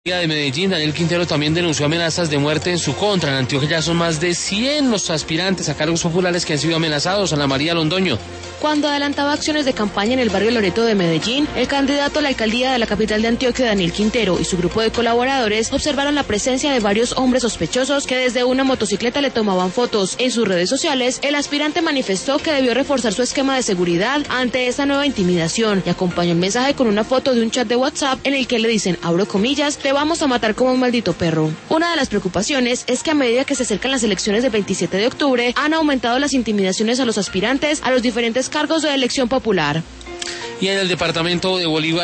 De Medellín, Daniel Quintero también denunció amenazas de muerte en su contra. En Antioquia ya son más de 100 los aspirantes a cargos populares que han sido amenazados. Ana María Londoño. Cuando adelantaba acciones de campaña en el barrio Loreto de Medellín, el candidato a la alcaldía de la capital de Antioquia, Daniel Quintero, y su grupo de colaboradores observaron la presencia de varios hombres sospechosos que desde una motocicleta le tomaban fotos. En sus redes sociales, el aspirante manifestó que debió reforzar su esquema de seguridad ante esta nueva intimidación y acompañó el mensaje con una foto de un chat de WhatsApp en el que le dicen, abro comillas, te vamos a matar como un maldito perro. Una de las preocupaciones es que a medida que se acercan las elecciones del 27 de octubre, han aumentado las intimidaciones a los aspirantes a los diferentes cargos de elección popular. Y en el departamento de Bolívar